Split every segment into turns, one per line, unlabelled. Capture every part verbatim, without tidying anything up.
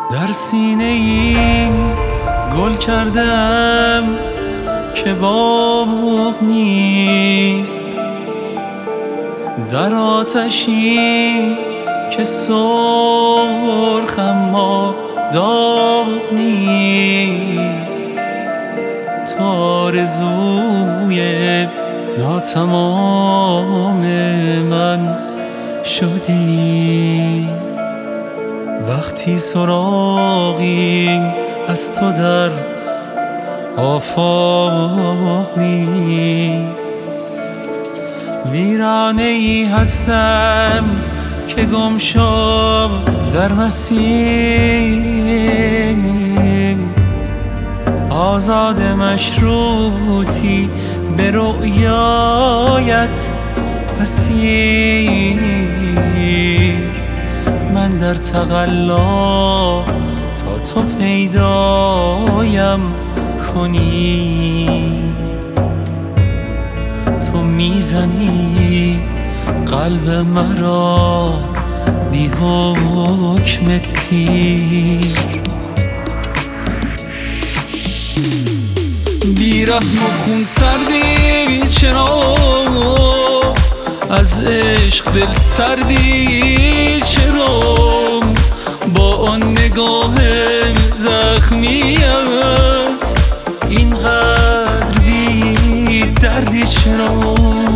در سینه ای گل کردم که باب نیست، در آتشی که سرخ اما داغ نیست. تو آرزوی ناتمام من شدی وقتی سراغی از تو در آفاق نیست. ویرانه ای هستم که گم شد در مسیر، آزاد مشروطی به رؤیایت اسیر. من در تقلا تا تو پیدایم کنی، تو میزنی قلب مرا بی حکم تیر. بیرحم و خون سردی چرا از عشق دل سردی چرا، با آن نگاه زخمیت اینقدر بی دردی چرا.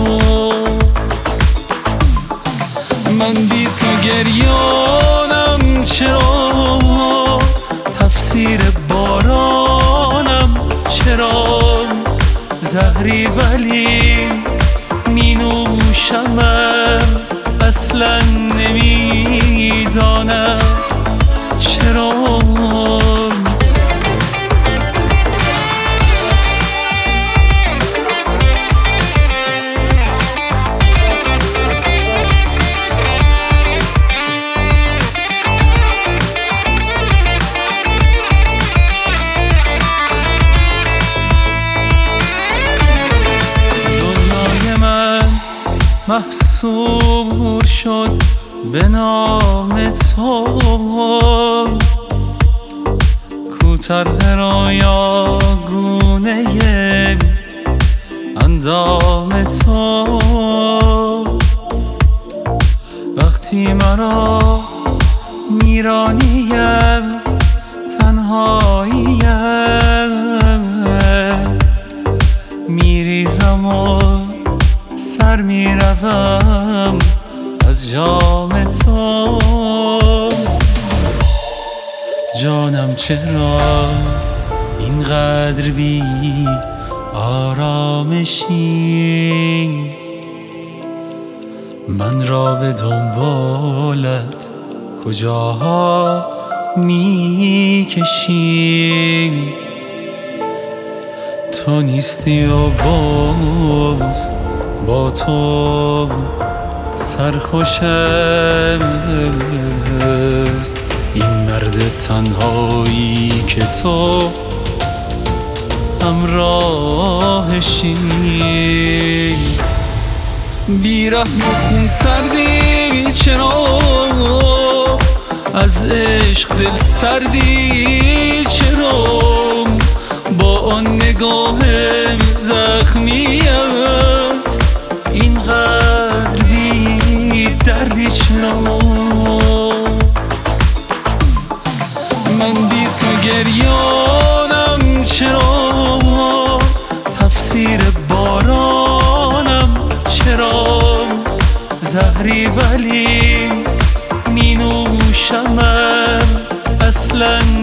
من بی تو گریانم چرا، تفسیر بارانم چرا، زهری ولی می نوشمم اصلا نمیدانم چرا. محصور شد به نام تو، کوتر هرایا گونه اندام تو. وقتی مرا میرانی از تنهایی‌ام، میریزم و سر میروم از جام تو. جانم چرا اینقدر بی آرامشی، من را به دنبالت کجاها میکشی. تو نیستی و باز با تو سرخوش است این مرد تنهایی که تو همراهشی. بیرحم و خون سردی چرا از عشق دل سردی چرا، با آن نگاه زخمیت اینقدر بی دردی چرا. من بی تو گریانم چرا، تفسیر بارانم چرا، زهری ولی می نوشمم اصلا